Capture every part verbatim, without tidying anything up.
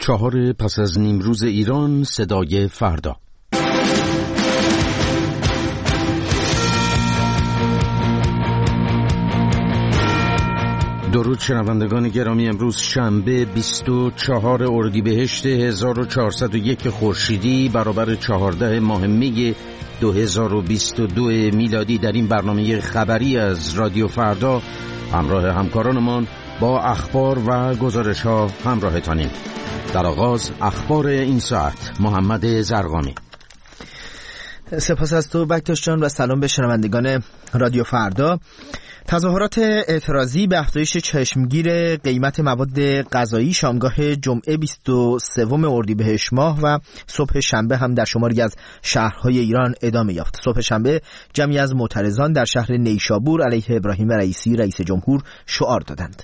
چهار پس از نیمروز ایران، صدای فردا. درود شنوندگان گرامی، امروز شنبه بیست و چهار اردیبهشت هزار و چهارصد و یک خورشیدی برابر چهارده ماه می دو هزار و بیست و دو میلادی در این برنامه خبری از رادیو فردا همراه همکارانمان با اخبار و گزارش ها همراهتانیم. در آغاز اخبار این ساعت. محمد زرقامی. سپاس از تو بکتاش جان و سلام به شنوندگان رادیو فردا. تظاهرات اعتراضی به افزایش چشمگیر قیمت مواد غذایی شامگاه جمعه بیست و سوم اردیبهشت ماه و صبح شنبه هم در شماری از شهرهای ایران ادامه یافت. صبح شنبه جمعی از معترضان در شهر نیشابور علیه ابراهیم رئیسی رئیس جمهور شعار دادند.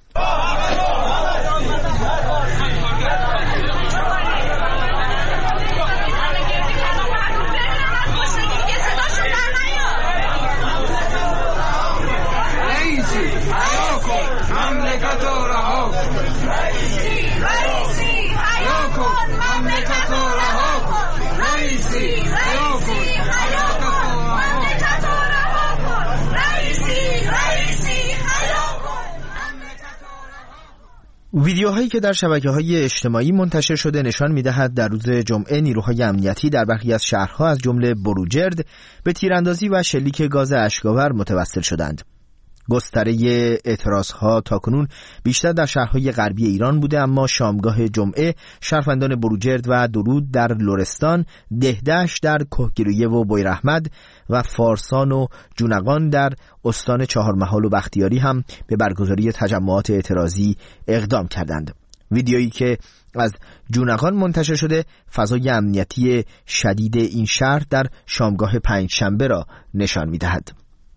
ویدیوهایی که در شبکه‌های اجتماعی منتشر شده نشان می‌دهد در روز جمعه نیروهای امنیتی در برخی از شهرها از جمله بروجرد به تیراندازی و شلیک گاز اشک‌آور متوسل شدند. گستره اعتراضها تاکنون بیشتر در شهرهای غربی ایران بوده، اما شامگاه جمعه شهروندان بروجرد و درود در لرستان، دهدشت در کهگیلویه و بویراحمد و فارسان و جونقان در استان چهارمحال و بختیاری هم به برگزاری تجمعات اعتراضی اقدام کردند. ویدیویی که از جونقان منتشر شده فضای امنیتی شدید این شهر در شامگاه پنجشنبه را نشان می‌دهد.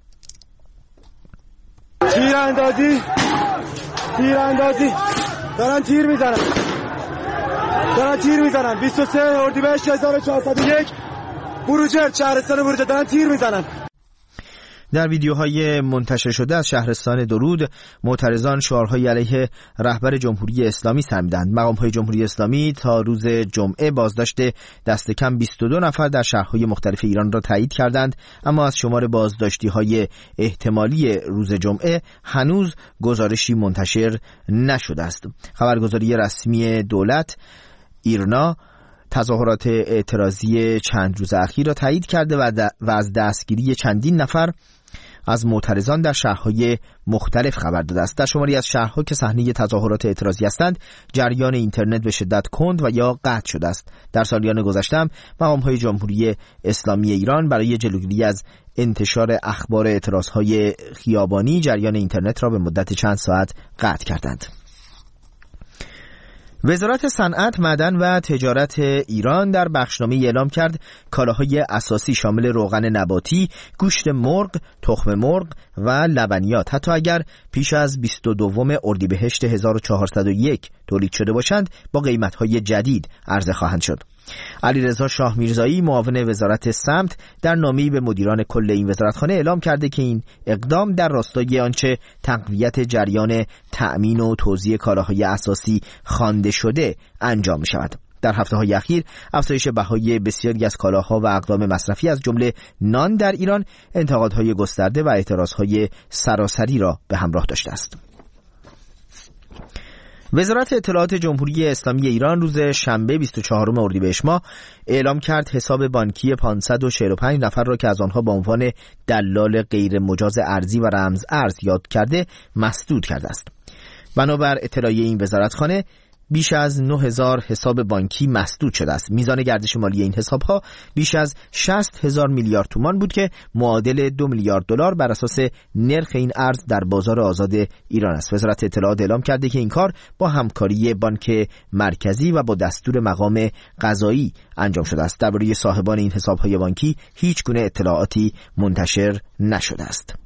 تیراندازی تیراندازی دارن تیر میزنن دارن تیر میزنن بیست و سه اردیبهشت هزار و چهارصد و یک بروجرد، شهرستان بروجرد، دارن تیر میزنن. در ویدیوهای منتشر شده از شهرستان درود معترضان شعارهای علیه رهبر جمهوری اسلامی سر می‌دهند. مقام‌های جمهوری اسلامی تا روز جمعه بازداشت دست کم بیست و دو نفر در شهرهای مختلف ایران را تایید کردند، اما از شمار بازداشتی‌های احتمالی روز جمعه هنوز گزارشی منتشر نشده است. خبرگزاری رسمی دولت ایرنا تظاهرات اعتراضی چند روز اخیر را تایید کرده و, و از دستگیری چندین نفر از معترضان در شهرهای مختلف خبر داده است. در شماری از شهرها که صحنه تظاهرات اعتراضی هستند، جریان اینترنت به شدت کند و یا قطع شده است. در سالیان گذشته هم مقام‌های جمهوری اسلامی ایران برای جلوگیری از انتشار اخبار اعتراضهای خیابانی جریان اینترنت را به مدت چند ساعت قطع کردند. وزارت صنعت، معدن و تجارت ایران در بخشنامه اعلام کرد کالاهای اساسی شامل روغن نباتی، گوشت مرغ، تخم مرغ و لبنیات حتی اگر پیش از بیست و دو اردیبهشت هزار و چهارصد و یک تولید شده باشند با قیمت‌های جدید عرضه خواهند شد. علیرضا شاه میرزایی معاون وزارت سمت در نامه‌ای به مدیران کل این وزارتخانه اعلام کرده که این اقدام در راستای آنچه تقویت جریان تأمین و توزیع کالاهای اساسی خوانده شده انجام می‌شود. در هفته‌های اخیر افزایش بهای بسیاری از کالاها و اقلام مصرفی از جمله نان در ایران انتقادهای گسترده و اعتراضهای سراسری را به همراه داشته است. وزارت اطلاعات جمهوری اسلامی ایران روز شنبه بیست و چهارم اردیبهشت ماه اعلام کرد حساب بانکی پانصد و چهل و پنج نفر را که از آنها به عنوان دلال غیر مجاز ارزی و رمز ارز یاد کرده مسدود کرده است. بنابر اطلاعیه این وزارتخانه بیش از نه هزار حساب بانکی مسدود شده است. میزان گردش مالی این حساب‌ها بیش از شصت هزار میلیارد تومان بود که معادل دو میلیارد دلار بر اساس نرخ این ارز در بازار آزاد ایران است. وزارت اطلاعات اعلام کرده که این کار با همکاری بانک مرکزی و با دستور مقام قضایی انجام شده است. درباره صاحبان این حساب‌های بانکی هیچ گونه اطلاعاتی منتشر نشده است.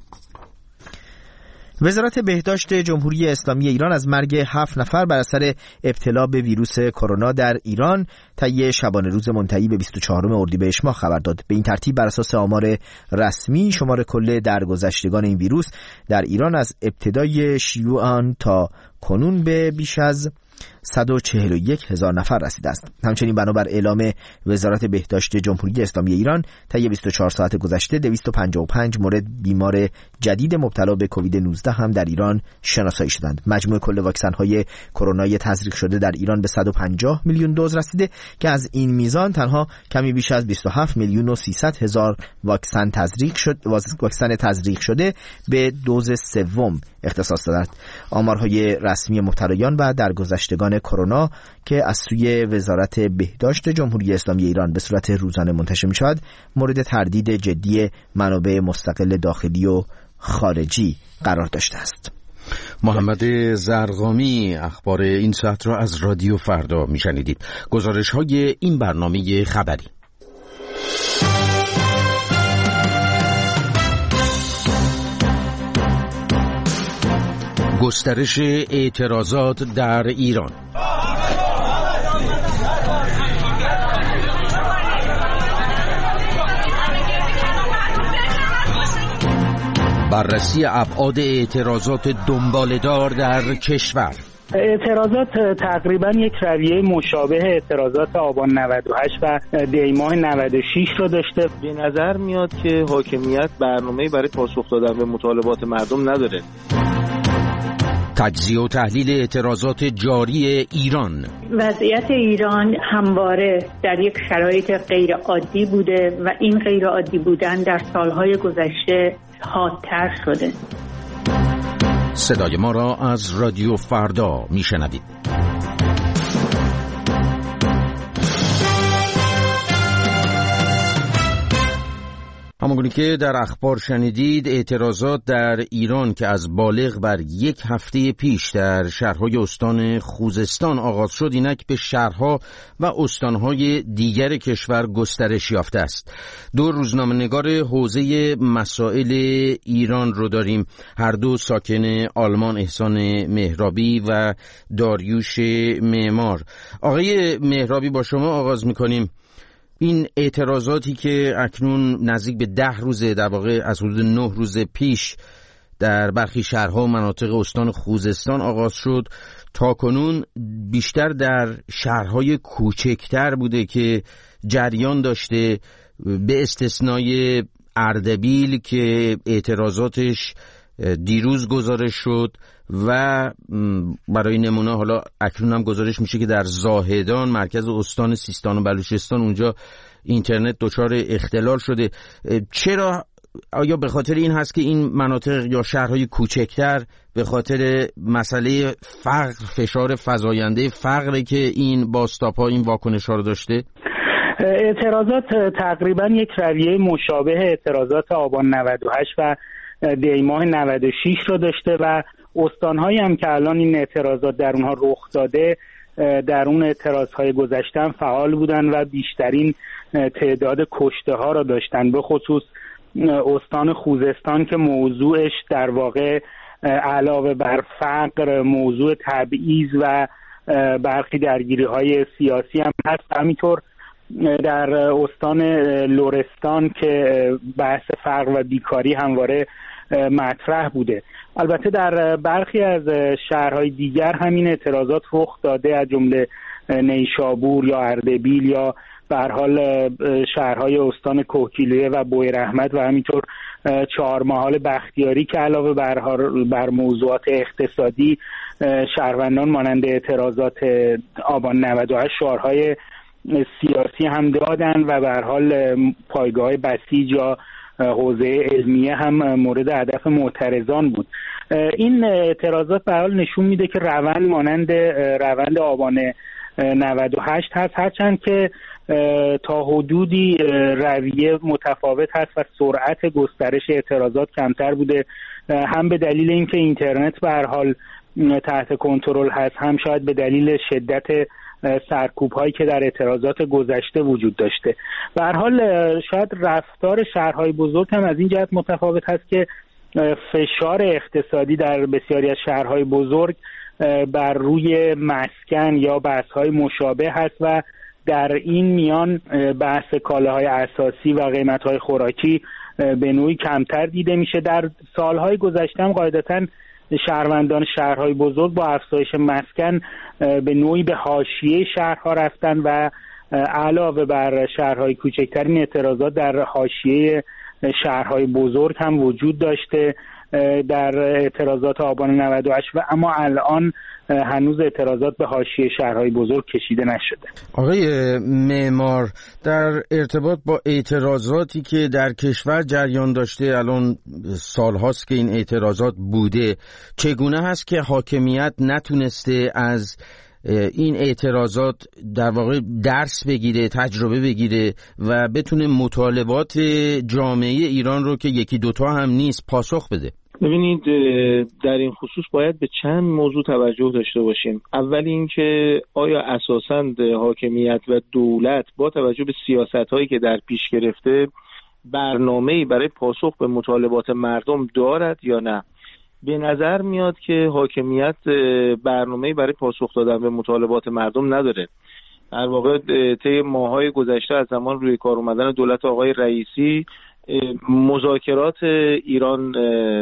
وزارت بهداشت جمهوری اسلامی ایران از مرگ هفت نفر بر اثر ابتلا به ویروس کرونا در ایران طی شبانه روز منتهی به بیست و چهارم اردیبهشت ماه خبر داد. به این ترتیب بر اساس آمار رسمی شمار کل درگذشتگان این ویروس در ایران از ابتدای شیوع آن تا کنون به بیش از صد و چهل و یک هزار نفر رسیده است. همچنین بنابر اعلام وزارت بهداشت جمهوری اسلامی ایران طی بیست و چهار ساعت گذشته دویست و پنجاه و پنج مورد بیمار جدید مبتلا به کووید نوزده هم در ایران شناسایی شدند. مجموع کل واکسن‌های کرونای تزریق شده در ایران به صد و پنجاه میلیون دوز رسیده که از این میزان تنها کمی بیش از بیست و هفت میلیون و سیصد هزار واکسن تزریق شد واکسن تزریق شده به دوز سوم اختصاص دارد. آمارهای رسمی مبتلایان و درگذشتگان کرونا که از سوی وزارت بهداشت جمهوری اسلامی ایران به صورت روزانه منتشر می‌شود مورد تردید جدی منابع مستقل داخلی و خارجی قرار داشته است. محمد زرقامی اخبار این ساعت را از رادیو فردا میشنیدید. گزارش های این برنامه خبری. گسترش اعتراضات در ایران. بررسی ابعاد اعتراضات دنباله‌دار در کشور. اعتراضات تقریبا یک رویه مشابه اعتراضات آبان نود و هشت و دیماه نود و شش رو داشته. به نظر میاد که حاکمیت برنامه‌ای برای پاسخ دادن به مطالبات مردم نداره. تجزیه و تحلیل اعتراضات جاری ایران. وضعیت ایران همواره در یک شرایط غیر عادی بوده و این غیر عادی بودن در سالهای گذشته حادتر شده. صدای ما را از رادیو فردا میشنوید. همونگونه که در اخبار شنیدید، اعتراضات در ایران که از بالغ بر یک هفته پیش در شهرهای استان خوزستان آغاز شد، اینک به شهرها و استانهای دیگر کشور گسترش یافته است. دو روزنامه‌نگار حوزه مسائل ایران رو داریم، هر دو ساکن آلمان، احسان مهرابی و داریوش معمار. آقای مهرابی، با شما آغاز می‌کنیم. این اعتراضاتی که اکنون نزدیک به ده روزه، در واقع از حدود نه روز پیش در برخی شهرها و مناطق استان خوزستان آغاز شد، تا کنون بیشتر در شهرهای کوچکتر بوده که جریان داشته، به استثنای اردبیل که اعتراضاتش دیروز گزارش شد و برای نمونه حالا اکنون هم گزارش میشه که در زاهدان مرکز استان سیستان و بلوچستان اونجا اینترنت دچار اختلال شده. چرا؟ آیا به خاطر این هست که این مناطق یا شهرهای کوچکتر به خاطر مسئله فقر، فشار فزاینده فقره که این باستاب‌ها این واکنش‌ها رو داشته؟ اعتراضات تقریبا یک رویه مشابه اعتراضات آبان نود و هشت و دیماه نود و شش رو داشته و استان‌هایی هم که الان این اعتراضات در اونها رخ داده در اون اعتراضهای گذشته هم فعال بودن و بیشترین تعداد کشته ها رو داشتن، به خصوص استان خوزستان که موضوعش در واقع علاوه بر فقر موضوع تبعیض و برخی درگیری‌های سیاسی هم هست. همینطور در استان لرستان که بحث فقر و بیکاری همواره مطرح بوده. البته در برخی از شهرهای دیگر همین اعتراضات رخ داده، از جمله نیشابور یا اردبیل یا به هر حال شهرهای استان کوکیلویه و بویراحمد و همینطور چهارمحال بختیاری که علاوه بر بر موضوعات اقتصادی شهروندان مانند اعتراضات آبان نود و هشت شعارهای سیاسی هم دادن و به هر حال پایگاه بسیج یا حوزه علمیه هم مورد هدف معترضان بود. این اعتراضات به هر حال نشون میده که روند مانند روند آبان نود و هشت هست، هرچند که تا حدودی رویه متفاوت هست و سرعت گسترش اعتراضات کمتر بوده، هم به دلیل اینکه اینترنت به هر حال تحت کنترل هست، هم شاید به دلیل شدت سرکوب هایی که در اعتراضات گذشته وجود داشته. به هر حال شاید رفتار شهرهای بزرگ هم از این جهت متفاوت هست که فشار اقتصادی در بسیاری از شهرهای بزرگ بر روی مسکن یا بحث‌های مشابه هست و در این میان بحث کالاهای اساسی و قیمت‌های خوراکی به نوعی کمتر دیده میشه. در سالهای گذشته هم قاعدتاً شهروندان شهرهای بزرگ با افزایش مسکن به نوعی به حاشیه شهرها رفتن و علاوه بر شهرهای کوچکتر این اعتراضات در حاشیه شهرهای بزرگ هم وجود داشته در اعتراضات آبان نود و هشت و اما الان هنوز اعتراضات به حاشیه شهرهای بزرگ کشیده نشده. آقای معمار، در ارتباط با اعتراضاتی که در کشور جریان داشته، الان سالهاست که این اعتراضات بوده، چگونه هست که حاکمیت نتونسته از این اعتراضات در واقع درس بگیره، تجربه بگیره و بتونه مطالبات جامعه ایران رو که یکی دوتا هم نیست پاسخ بده؟ ببینید، در این خصوص باید به چند موضوع توجه داشته باشیم. اول اینکه آیا اساساً حاکمیت و دولت با توجه به سیاست‌هایی که در پیش گرفته برنامه‌ای برای پاسخ به مطالبات مردم دارد یا نه؟ به نظر میاد که حاکمیت برنامه‌ای برای پاسخ دادن به مطالبات مردم نداره. در واقع طی ماه‌های گذشته از زمان روی کار اومدن دولت آقای رئیسی، مذاکرات ایران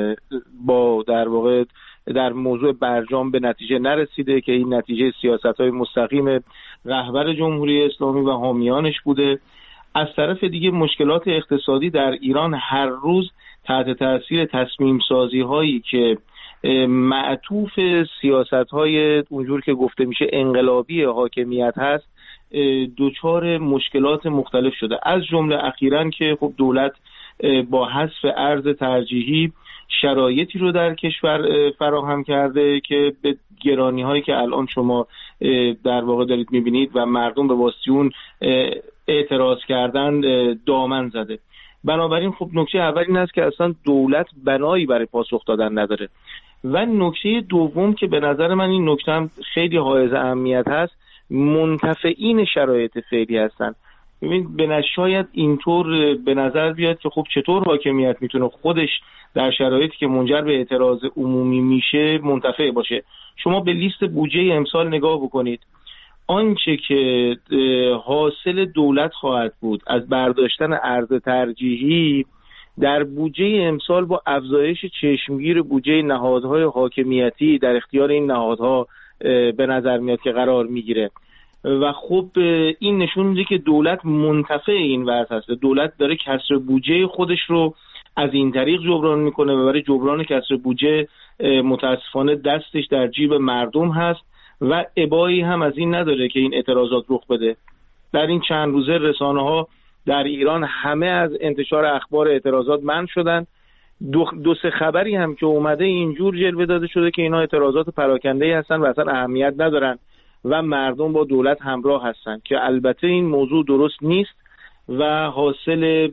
با در واقع در موضوع برجام به نتیجه نرسیده که این نتیجه سیاست‌های مستقیم رهبر جمهوری اسلامی و حامیانش بوده. از طرف دیگه مشکلات اقتصادی در ایران هر روز تحت تاثیر تصمیم سازی هایی که معطوف سیاست های اونجور که گفته میشه انقلابی حاکمیت هست دوچار مشکلات مختلف شده. از جمله اخیراً که خب دولت با حذف ارز ترجیحی شرایطی رو در کشور فراهم کرده که به گرانی هایی که الان شما در واقع دارید میبینید و مردم به واسطه اون اعتراض کردن دامن زده. بنابراین خب نکته اول این است که اصلا دولت بنایی برای پاسخ دادن نداره و نکته دوم که به نظر من این نکته هم خیلی حائز اهمیت هست، منتفعین شرایط فعلی هستن. ببین به نشاید اینطور به نظر بیاد که خب چطور حاکمیت میتونه خودش در شرایطی که منجر به اعتراض عمومی میشه منتفع باشه. شما به لیست بودجه امسال نگاه بکنید، آنچه که حاصل دولت خواهد بود از برداشتن ارز ترجیحی در بودجه امسال با افزایش چشمگیر بودجه نهادهای حاکمیتی در اختیار این نهادها به نظر میاد که قرار میگیره و خب این نشون میده که دولت منتفع این وضع هست. دولت داره کسر بودجه خودش رو از این طریق جبران میکنه و برای جبران کسر بودجه متاسفانه دستش در جیب مردم هست و ابایی هم از این نداره که این اعتراضات رخ بده. در این چند روزه رسانه‌ها در ایران همه از انتشار اخبار اعتراضات منع شدن. دو, دو سه خبری هم که اومده اینجور جلوه داده شده که اینا اعتراضات پراکنده‌ای هستن و اصلا اهمیت ندارن و مردم با دولت همراه هستن که البته این موضوع درست نیست و حاصل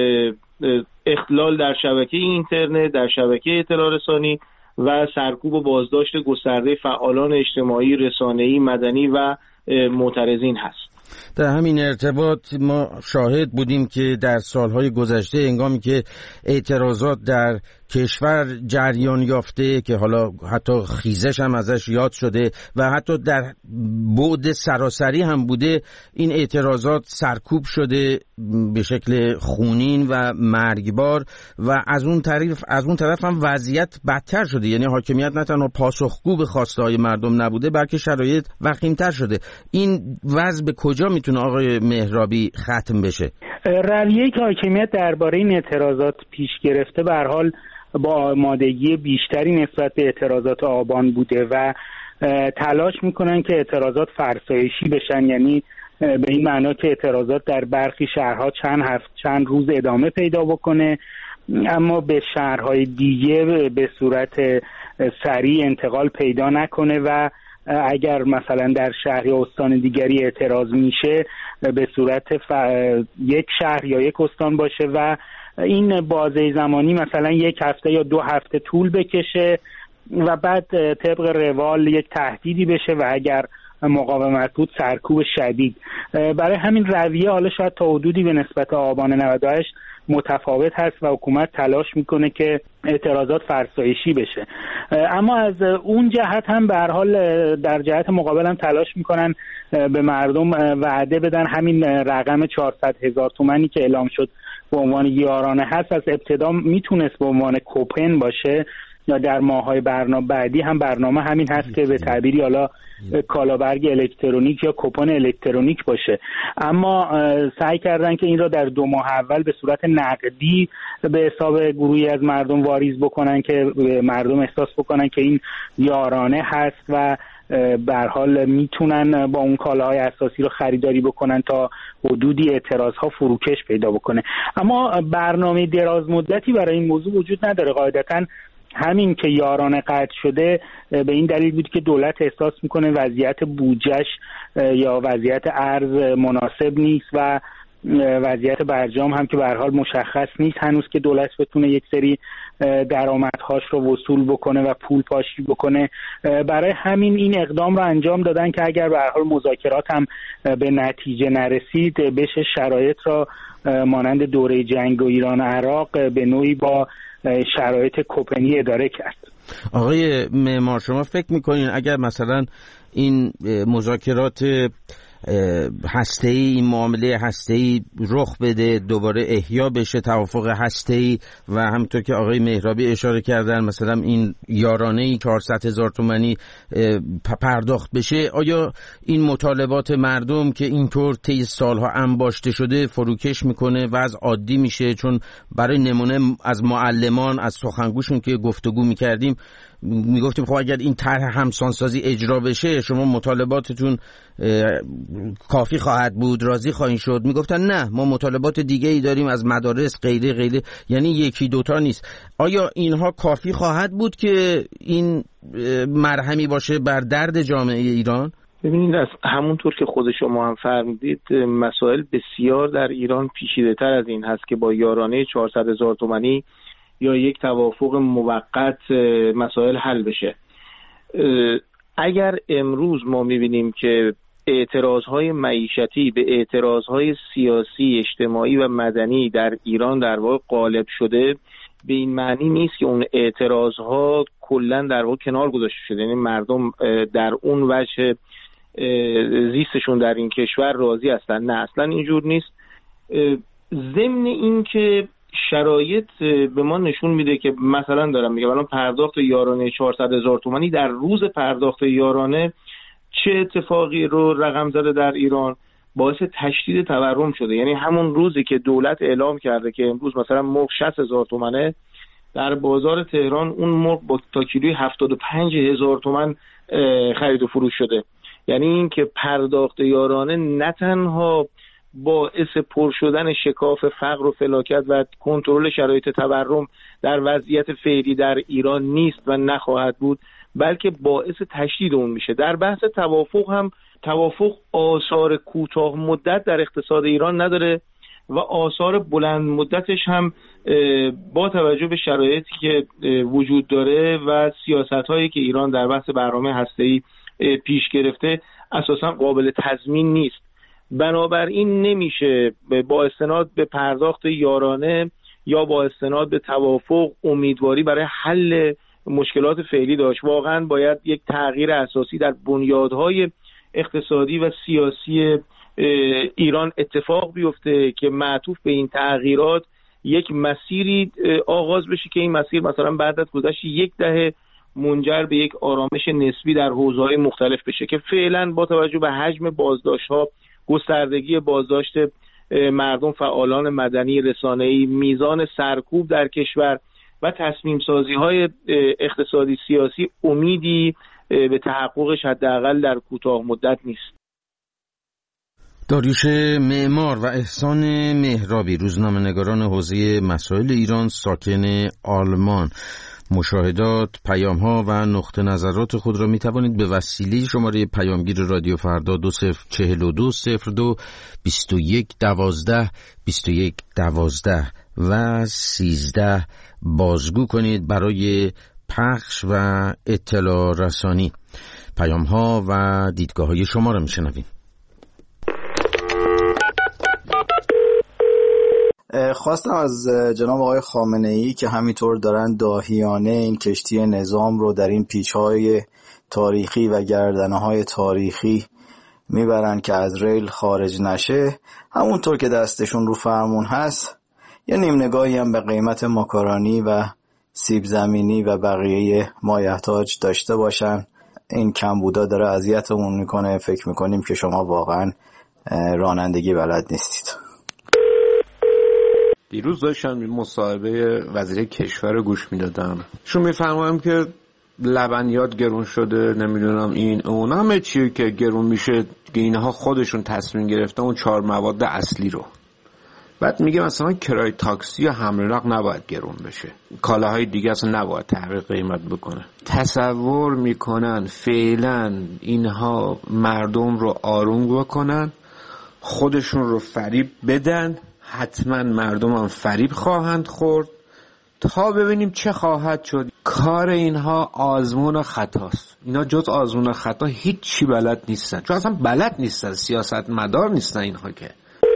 اختلال در شبکه اینترنت، در شبکه اطلاع رسانی و سرکوب و بازداشت گسترده فعالان اجتماعی، رسانه‌ای، مدنی و معترضین هست. در همین ارتباط ما شاهد بودیم که در سالهای گذشته هنگامی که اعتراضات در کشور جریان یافته که حالا حتی خیزش هم ازش یاد شده و حتی در بعد سراسری هم بوده، این اعتراضات سرکوب شده به شکل خونین و مرگبار و از اون طرف از اون طرف هم وضعیت بدتر شده. یعنی حاکمیت نه تنها پاسخگو به خواسته‌های مردم نبوده بلکه شرایط وخیم‌تر شده. این وضع به کجا میتونه آقای مهرابی ختم بشه؟ رویه‌ای که حاکمیت درباره این اعتراضات پیش گرفته به هر حال با آمادگی بیشتری نسبت به اعتراضات آبان بوده و تلاش میکنن که اعتراضات فرسایشی بشن، یعنی به این معنا که اعتراضات در برخی شهرها چند هفته چند روز ادامه پیدا بکنه اما به شهرهای دیگه به صورت سریع انتقال پیدا نکنه و اگر مثلا در شهر یا استان دیگری اعتراض میشه به صورت ف... یک شهر یا یک استان باشه و این بازه زمانی مثلا یک هفته یا دو هفته طول بکشه و بعد طبق روال یک تهدیدی بشه و اگر مقاومت بود سرکوب شدید. برای همین رویه حالا شاید تا حدودی به نسبت آبان نود و هشت متفاوت هست و حکومت تلاش میکنه که اعتراضات فرسایشی بشه، اما از اون جهت هم به هر حال در جهت مقابل هم تلاش میکنن به مردم وعده بدن همین رقم چهارصد هزار تومانی که اعلام شد به عنوان یارانه هست از ابتدا میتونست به عنوان کوپن باشه یا در ماه‌های برنامه بعدی هم برنامه همین هست که به تعبیری حالا کالابرگ الکترونیک یا کوپن الکترونیک باشه. اما سعی کردن که این را در دو ماه اول به صورت نقدی به حساب گروهی از مردم واریز بکنن که مردم احساس بکنن که این یارانه هست و به هر حال میتونن با اون کالاهای اساسی رو خریداری بکنن تا حدودی اعتراضها فروکش پیدا بکنه. اما برنامه دراز مدتی برای این موضوع وجود نداره. قاعدتاً همین که یارانه قطع شده به این دلیل بود که دولت احساس میکنه وضعیت بودجهش یا وضعیت ارز مناسب نیست و وضعیت برجام هم که به هر حال مشخص نیست هنوز که دولت بتونه یک سری درآمدهاش رو وصول بکنه و پول پاشی بکنه. برای همین این اقدام رو انجام دادن که اگر به هر حال مذاکرات هم به نتیجه نرسید بشه شرایط را مانند دوره جنگ و ایران و عراق به نوعی با شرایط کوپنی اداره کرد. آقای معمار، شما فکر میکنین اگر مثلا این مذاکرات هسته‌ای، این معامله هسته‌ای رخ بده، دوباره احیا بشه توافق هسته‌ای و همونطور که آقای مهرابی اشاره کردن مثلا این یارانه‌ای چهارصد هزار تومانی پرداخت بشه، آیا این مطالبات مردم که اینطور طی سالها انباشته شده فروکش میکنه و از عادی میشه؟ چون برای نمونه از معلمان، از سخنگوشون که گفتگو میکردیم میگفتیم خب اگر این طرح همسانسازی اجرا بشه شما مطالباتتون کافی خواهد بود، راضی خواهید شد. میگفتن نه، ما مطالبات دیگه ای داریم از مدارس غیره غیره، یعنی یکی دوتا نیست. آیا اینها کافی خواهد بود که این مرهمی باشه بر درد جامعه ایران؟ ببینید، از همونطور که خود شما هم فرمودید مسائل بسیار در ایران پیچیده تر از این هست که با یارانه چهارصد هزار تومانی یا یک توافق موقت مسائل حل بشه. اگر امروز ما می‌بینیم که اعتراضهای معیشتی به اعتراضهای سیاسی، اجتماعی و مدنی در ایران در واقع غالب شده، به این معنی نیست که اون اعتراضها کلاً در واقع کنار گذاشته شده، یعنی مردم در اون وجه زیستشون در این کشور راضی هستن. نه، اصلا اینجور نیست. ضمن این که شرایط به ما نشون میده که مثلا دارم میگم الان پرداخت یارانه چهارصد هزار تومانی در روز پرداخت یارانه چه اتفاقی رو رقم زده در ایران؟ باعث تشدید تورم شده. یعنی همون روزی که دولت اعلام کرده که امروز مثلا مرغ شصت هزار تومنه، در بازار تهران اون مرغ با تا کیلوی هفتاد و پنج هزار تومن خرید و فروش شده. یعنی این که پرداخت یارانه نه تنها باعث پر شدن شکاف فقر و فلاکت و کنترل شرایط تورم در وضعیت فعلی در ایران نیست و نخواهد بود، بلکه باعث تشدید اون میشه. در بحث توافق هم توافق آثار کوتاه مدت در اقتصاد ایران نداره و آثار بلند مدتش هم با توجه به شرایطی که وجود داره و سیاست‌هایی که ایران در بحث برنامه هسته‌ای پیش گرفته اساساً قابل تضمین نیست. بنابراین نمیشه با استناد به پرداخت یارانه یا با استناد به توافق امیدواری برای حل مشکلات فعلی داشت. واقعا باید یک تغییر اساسی در بنیادهای اقتصادی و سیاسی ایران اتفاق بیفته که معطوف به این تغییرات یک مسیری آغاز بشه که این مسیر مثلا بعد از گذشت یک دهه منجر به یک آرامش نسبی در حوزه‌های مختلف بشه که فعلا با توجه به حجم بازداشت‌ها، گستردگی بازداشت مردم، فعالان مدنی، رسانه‌ای، میزان سرکوب در کشور و تصمیم سازی های اقتصادی سیاسی امیدی به تحققش حداقل در کوتاه مدت نیست. داریوش معمار و احسان مهرابی، روزنامه‌نگاران حوزه مسائل ایران ساکن آلمان. مشاهدات، پیام‌ها و نقطه نظرات خود را می توانید به وسیله شماره پیامگیر رادیو فردا دو صفر چهل و دو صفر دو بیست و یک دوازده بیست و یک دوازده و سیزده بازگو کنید برای پخش و اطلاع رسانی. پیام‌ها و دیدگاه‌های شما را می‌شنویم. خواستم از جناب آقای خامنه‌ای که همینطور دارن داهیانه این کشتی نظام رو در این پیچ‌های تاریخی و گردنه‌های تاریخی میبرن که از ریل خارج نشه، همونطور که دستشون رو فرمون هست، یه نیم نگاهی هم به قیمت ماکارونی و سیب زمینی و بقیه مایحتاج داشته باشن. این کمبودا داره اذیتمون میکنه. فکر میکنیم که شما واقعا رانندگی بلد نیستید. دیروز داشتم مصاحبه وزیر کشور رو گوش میدادم. شون میفهمم که لبنیات گرون شده، نمیدونم این اون همه چیه که گرون میشه که اینها خودشون تصمیم گرفتن اون چهار مواد اصلی رو. بعد میگه مثلا کرایه تاکسی یا حمل و نقل نباید گرون بشه، کالاهای دیگه اصلا نباید تغییر قیمت بکنه. تصور میکنن فعلا اینها مردم رو آروم بکنن، خودشون رو فریب بدن، حتما مردم هم فریب خواهند خورد تا ببینیم چه خواهد شد. کار اینها آزمون و خطاست. اینا جز آزمون و خطا هیچ چی بلد نیستن، چون اصلا بلد نیستن، سیاست مدار نیستن اینها که.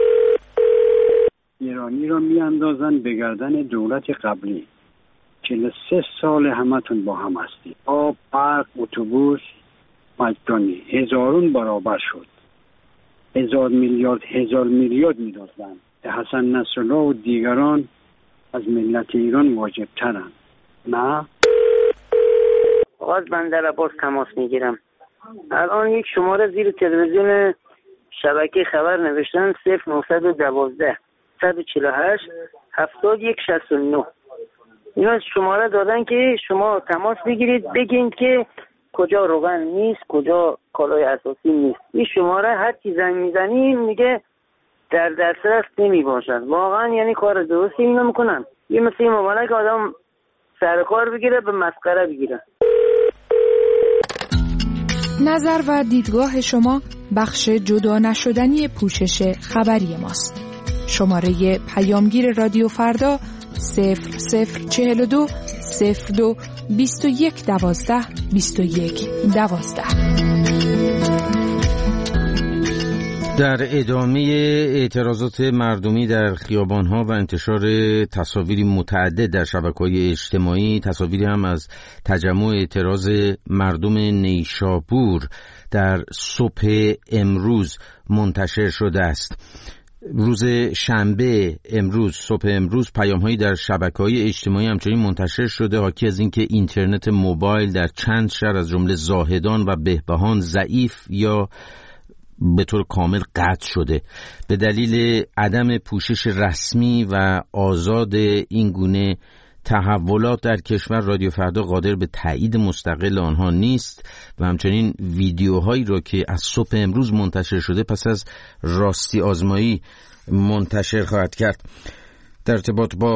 ایرانی رو میاندازن به گردن دولت قبلی. چهل و سه سال همتون با هم هستی. آب، برق، اتوبوس مجانی هزارون برابر شد. هزار میلیارد هزار میلیارد میدادن. حسن نصرالله و دیگران از ملت ایران واجب ترن. نه؟ آقای بندر عباس تماس میگیرم. الان یک شماره زیر تلویزیون شبکه خبر نوشتن صفر نهصد و دوازده صد و چهل و هشت هفتاد و یک شصت و نه. اینا شماره دادن که شما تماس بگیرید بگین که کجا روغن نیست، کجا کالای اساسی نیست. این شماره هر کی زنگ میزنی میگه در دسترس نمی باشد. واقعا یعنی کار درستی اینا میکنن. یه مثل این مبالغه که آدم سر کار بگیره به مسخره بگیره. نظر و دیدگاه شما بخش جدا نشدنی پوشش خبری ماست. شماره پیامگیر رادیو فردا صفر صفر چهل و دو صفر دو بیست و یک دوازده بیست و یک دوازده. در ادامه اعتراضات مردمی در خیابان‌ها و انتشار تصاویری متعدد در شبکه‌های اجتماعی، تصاویری هم از تجمع اعتراض مردم نیشابور در صبح امروز منتشر شده است. روز شنبه امروز صبح امروز پیام‌هایی در شبکه‌های اجتماعی همچنین منتشر شده حاکی از اینکه اینترنت موبایل در چند شهر از جمله زاهدان و بهبهان ضعیف یا به طور کامل قطع شده. به دلیل عدم پوشش رسمی و آزاد این گونه تحولات در کشور، رادیو فردا قادر به تایید مستقل آنها نیست و همچنین ویدیوهایی را که از صبح امروز منتشر شده پس از راستی آزمایی منتشر خواهد کرد. در ارتباط با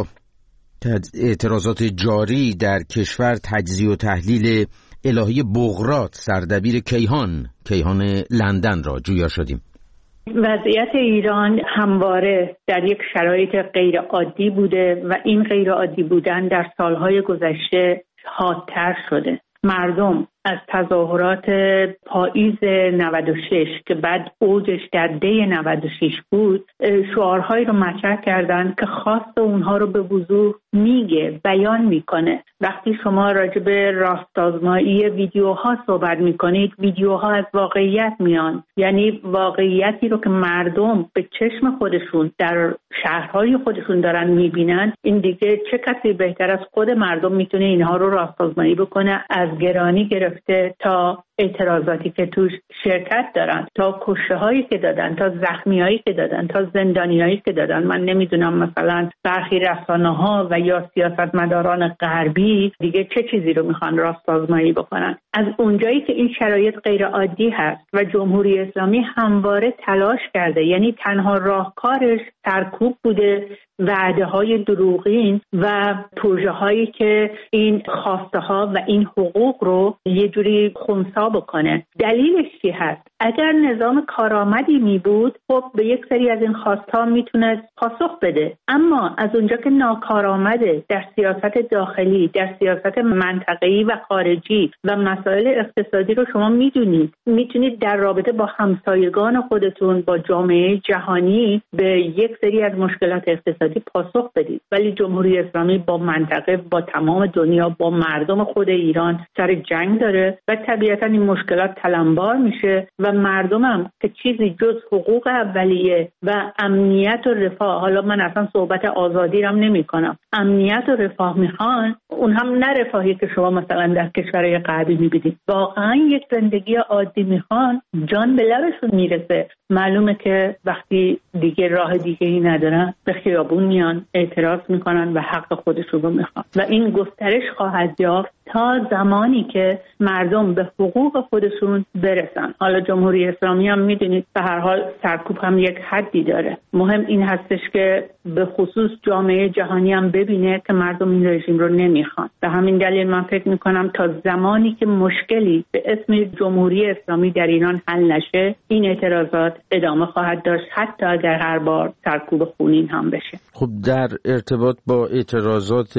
اعتراضات جاری در کشور، تجزیه و تحلیل الهی بغرات سردبیر کیهان کیهان لندن را جویا شدیم. وضعیت ایران همواره در یک شرایط غیر عادی بوده و این غیر عادی بودن در سالهای گذشته حادتر شده. مردم از تظاهرات پاییز نود و شش که بعد اوجش در دی نود و شش بود شعارهایی رو مطرح کردن که خواست اونها رو به وضوح میگه، بیان میکنه. وقتی شما راجع به راست‌آزمایی ویدیوها صحبت میکنید، ویدیوها از واقعیت میان، یعنی واقعیتی رو که مردم به چشم خودشون در شهرهای خودشون دارن میبینن. این دیگه چه کسی بهتر از خود مردم میتونه اینها رو راست‌آزمایی بکنه، از گرانی گرفته تا اعتراضاتی که توش شرکت دارن، تا کشته هایی که دادن، تا زخمی هایی که دادن، تا زندانی هایی که دادن. من نمیدونم مثلا برخی رسانه ها و یا سیاستمداران غربی دیگه چه چیزی رو میخوان راست‌آزمایی بکنن. از اونجایی که این شرایط غیر عادی هست و جمهوری اسلامی همواره تلاش کرده، یعنی تنها راهکارش سرکوب بوده، وعده های دروغین و پروژه هایی که این خواسته ها و این حقوق رو یه جوری خنثی بکنه. دلیلش چی هست؟ اگر نظام کارآمدی می بود خب به یک سری از این خواستها میتونه پاسخ بده، اما از اونجا که ناکارآمده در سیاست داخلی، در سیاست منطقه‌ای و خارجی و مسائل اقتصادی رو شما میدونید، میتونید در رابطه با همسایگان خودتون، با جامعه جهانی به یک سری از مشکلات اقتصادی پاسخ بدید. ولی جمهوری اسلامی با منطقه، با تمام دنیا، با مردم خود ایران سر جنگ داره و طبیعتا این مشکلات تلمبار میشه و و مردمم که چیزی جز حقوق اولیه و امنیت و رفاه، حالا من اصلا صحبت آزادی رم نمی کنم، امنیت و رفاه میخوان، اون هم نه رفاهی که شما مثلا در کشورهای غربی میبینید، واقعا یک زندگی عادی میخوان، جان به لبشون میرسه. معلومه که وقتی دیگه راه دیگه ای ندارن به خیابون میان، اعتراض میکنن و حق خودشون رو میخوان و این گسترش خواهد یافت تا زمانی که مردم به حقوق خودشون برسن. حالا جمهوری اسلامی هم میدونید به هر حال سرکوب هم یک حدی داره. مهم این هستش که به خصوص جامعه جهانی هم ببینه که مردم این رژیم رو نمیخوان. به همین دلیل من فکر میکنم تا زمانی که مشکلی به اسم جمهوری اسلامی در ایران حل نشه، این اعتراضات ادامه خواهد داشت، حتی اگر هر بار سرکوب خونین هم بشه. خب در ارتباط با اعتراضات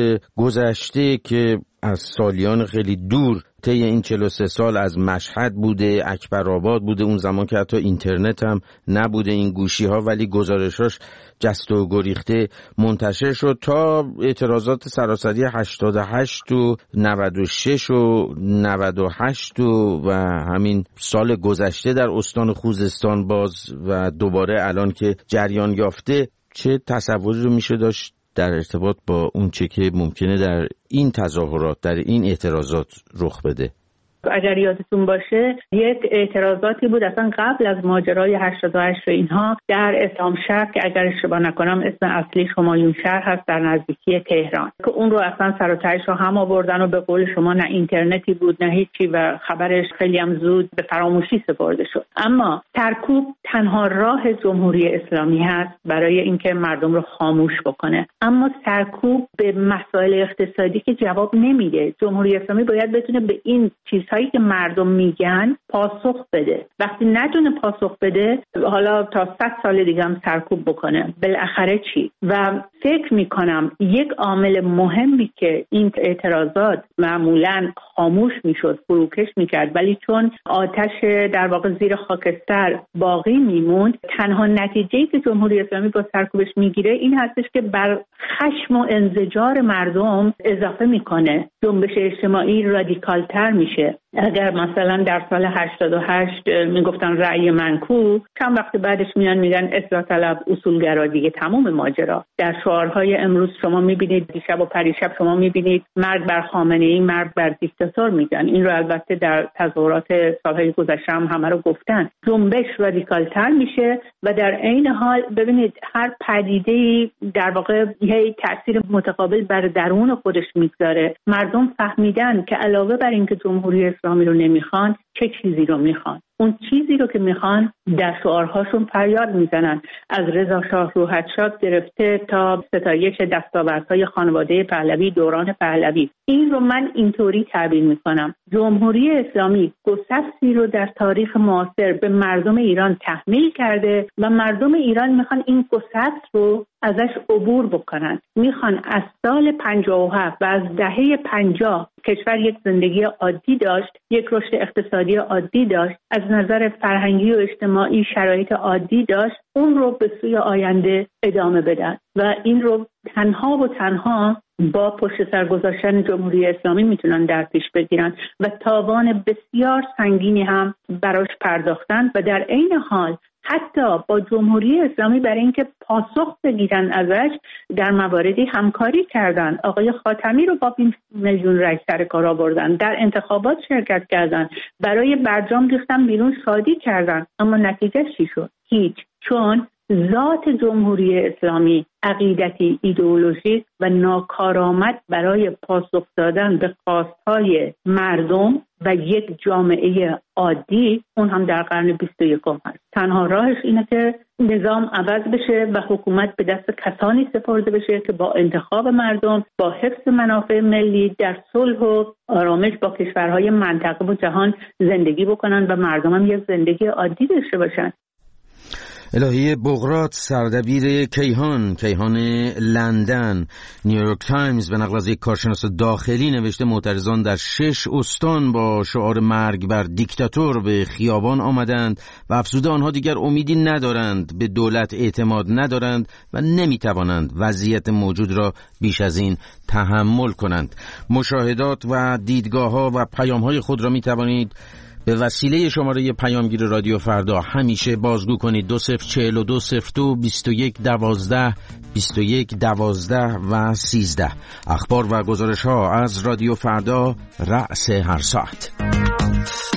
گذشته که از سالیان خیلی دور طی این چهل و سه سال از مشهد بوده، اکبرآباد بوده، اون زمان که حتی اینترنت هم نبوده این گوشی ها، ولی گزارشاش جست و گریخته منتشر شد تا اعتراضات سراسری هشتاد و هشت و نود و شش و نود و هشت و, و همین سال گذشته در استان خوزستان باز و دوباره الان که جریان یافته. چه تصوری رو میشه داشت در ارتباط با اون چه که ممکنه در این تظاهرات، در این اعتراضات رخ بده؟ اگر یادتون باشه یک اعتراضاتی بود اصلا قبل از ماجرای هشتاد و هشت و اینها در اسلام شهر که اگر اشتباه نکنم اسم اصلی همایون شهر هست در نزدیکی تهران، که اون رو اصلا سر و تهش رو هم آوردن و به قول شما نه اینترنتی بود نه هیچی و خبرش خیلی هم زود به فراموشی سپرده شد. اما سرکوب تنها راه جمهوری اسلامی هست برای اینکه مردم رو خاموش بکنه، اما سرکوب به مسائل اقتصادی که جواب نمیده. جمهوری اسلامی باید بتونه به این چیز هایی که مردم میگن پاسخ بده. وقتی نتونه پاسخ بده، حالا تا صد سال دیگه هم سرکوب بکنه، بالاخره چی؟ و فکر میکنم یک عامل مهمی که این اعتراضات معمولاً خاموش میشد، فروکش میکرد، ولی چون آتش در واقع زیر خاکستر باقی میموند، تنها نتیجه‌ای که جمهوری اسلامی با سرکوبش میگیره این هستش که بر خشم و انزجار مردم اضافه میکنه، جنبش اجتماعی رادیکالتر میشه. اگر مثلا در سال هشتاد و هشت میگفتن رأی منکو، چند وقت بعدش میان میگن اصلاح طلب، اصولگرا، دیگه تمام ماجرا. در شعارهای امروز شما میبینید، دیشب و پریشب شما میبینید مرگ بر خامنه‌ای، مرگ بر دیکتاتور میگن. این رو البته در تظاهرات سالهای گذشته هم همه رو گفتن. جنبش رادیکالتر میشه و در عین حال ببینید هر پدیده‌ای در واقع یه تأثیر متقابل بر درون خودش میگذاره. مردم فهمیدن که علاوه بر اینکه جمهوری اسلامی رو نمیخوان، چه چیزی رو میخوان. اون چیزی رو که میخوان در شعارهاشون فریاد میزنن، از رضا شاه روحتشاد گرفته تا ستایش دستاوردهای خانواده پهلوی، دوران پهلوی. این رو من اینطوری تعبیر میکنم: جمهوری اسلامی گسستی رو در تاریخ معاصر به مردم ایران تحمیل کرده و مردم ایران میخوان این گسست رو ازش عبور بکنن. میخوان از سال پنجاه و هفت و از دهه پنجاه کشور یک زندگی عادی داشت، یک رشد اقتصادی عادی داشت، از نظر فرهنگی و اجتماعی شرایط عادی داشت، اون رو به سوی آینده ادامه بدن و این رو تنها و تنها با پشت سر گذاشتن جمهوری اسلامی میتونن در پیش بگیرن و تاوان بسیار سنگینی هم براش پرداختن و در عین حال حتی با جمهوری اسلامی برای اینکه پاسخ بگیرن ازش در مواردی همکاری کردن. آقای خاتمی رو با بیست میلیون رای سر کار آوردن، در انتخابات شرکت کردن، برای برجام ریختن بیرون، شادی کردن، اما نتیجه چی شد؟ هیچ. چون ذات جمهوری اسلامی عقیدتی ایدئولوژیک و ناکارآمد برای پاسخ دادن به خواستهای مردم و یک جامعه عادی، اون هم در قرن بیست و یکم هست. تنها راهش اینه که نظام عوض بشه و حکومت به دست کسانی سپرده بشه که با انتخاب مردم، با حفظ منافع ملی در صلح و آرامش با کشورهای منطقه و جهان زندگی بکنن و مردم هم یک زندگی عادی داشته باشن. الهی بغرات، سردبیر کیهان کیهان لندن، نیویورک تایمز به نقل از یک کارشناس داخلی نوشته معترضان در شش استان با شعار مرگ بر دیکتاتور به خیابان آمدند و افزوده آنها دیگر امیدی ندارند، به دولت اعتماد ندارند و نمیتوانند وضعیت موجود را بیش از این تحمل کنند. مشاهدات و دیدگاه‌ها و پیام‌های خود را میتوانید به وسیله شماره پیامگیر رادیو فردا همیشه بازگو کنید دو صفر چهل و دو صفر دو بیست و یک دوازده بیست و یک دوازده و سیزده. اخبار و گزارش ها از رادیو فردا رأس هر ساعت.